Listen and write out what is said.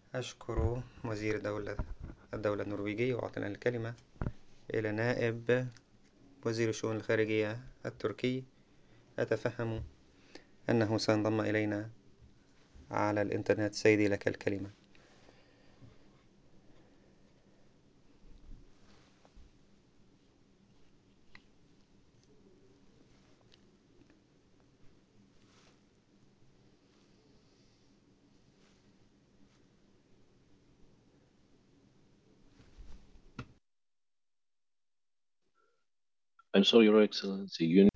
أشكر وزير الدولة النرويجية وأعطينا الكلمة إلى نائب وزير الشؤون الخارجية التركي. أتفهم أنه سينضم إلينا على الإنترنت. سيدي لك الكلمة. I'm sorry, Your Excellency, you